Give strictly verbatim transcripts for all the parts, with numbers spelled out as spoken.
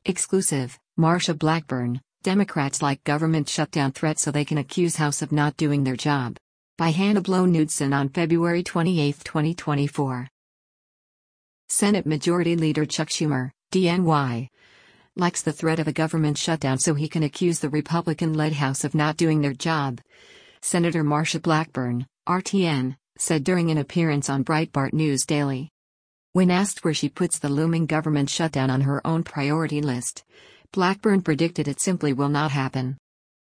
Exclusive, Marsha Blackburn, Democrats like government shutdown threat so they can accuse House of not doing their job. By Hannah Blow-Knudsen on February twenty-eighth, twenty twenty-four. Senate Majority Leader Chuck Schumer, D N Y, likes the threat of a government shutdown so he can accuse the Republican-led House of not doing their job. Senator Marsha Blackburn, R T N, said during an appearance on Breitbart News Daily. When asked where she puts the looming government shutdown on her own priority list, Blackburn predicted it simply will not happen.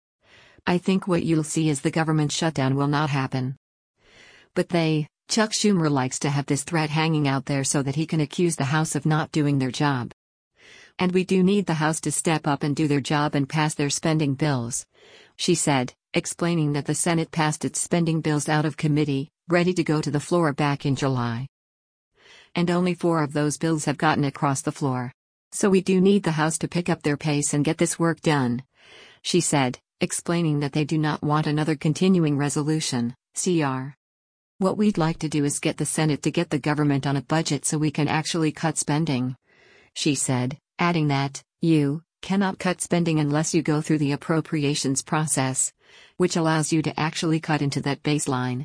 "I think what you'll see is the government shutdown will not happen. But they, Chuck Schumer likes to have this threat hanging out there so that he can accuse the House of not doing their job. And we do need the House to step up and do their job and pass their spending bills," she said, explaining that the Senate passed its spending bills out of committee, ready to go to the floor back in July. And only four of those bills have gotten across the floor. "So we do need the House to pick up their pace and get this work done," she said, explaining that they do not want another continuing resolution, C R. "What we'd like to do is get the Senate to get the government on a budget so we can actually cut spending," she said, adding that, "You cannot cut spending unless you go through the appropriations process, which allows you to actually cut into that baseline.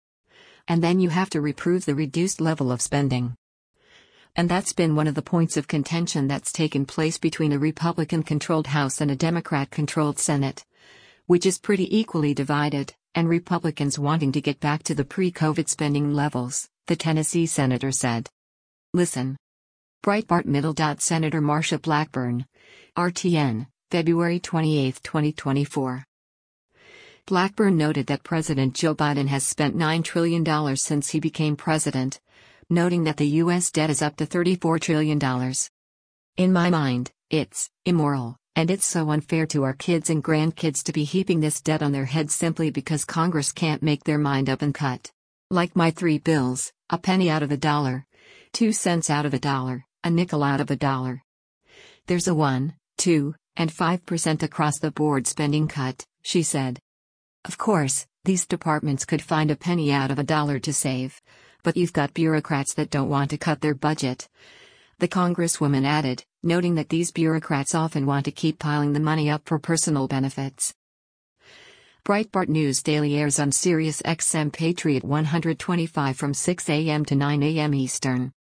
And then you have to reprove the reduced level of spending." And that's been one of the points of contention that's taken place between a Republican-controlled House and a Democrat-controlled Senate, which is pretty equally divided, and Republicans wanting to get back to the pre-COVID spending levels, the Tennessee senator said. Listen. Breitbart Middle. Senator Marsha Blackburn, R T N, February twenty-eighth, twenty twenty-four. Blackburn noted that President Joe Biden has spent nine trillion dollars since he became president, noting that the U S debt is up to thirty-four trillion dollars. "In my mind, it's immoral, and it's so unfair to our kids and grandkids to be heaping this debt on their heads simply because Congress can't make their mind up and cut. Like my three bills, a penny out of a dollar, two cents out of a dollar, a nickel out of a dollar. There's a one, two, and five percent across the board spending cut," she said. "Of course, these departments could find a penny out of a dollar to save, but you've got bureaucrats that don't want to cut their budget," the Congresswoman added, noting that these bureaucrats often want to keep piling the money up for personal benefits. Breitbart News Daily airs on Sirius X M Patriot one twenty-five from six a m to nine a m Eastern.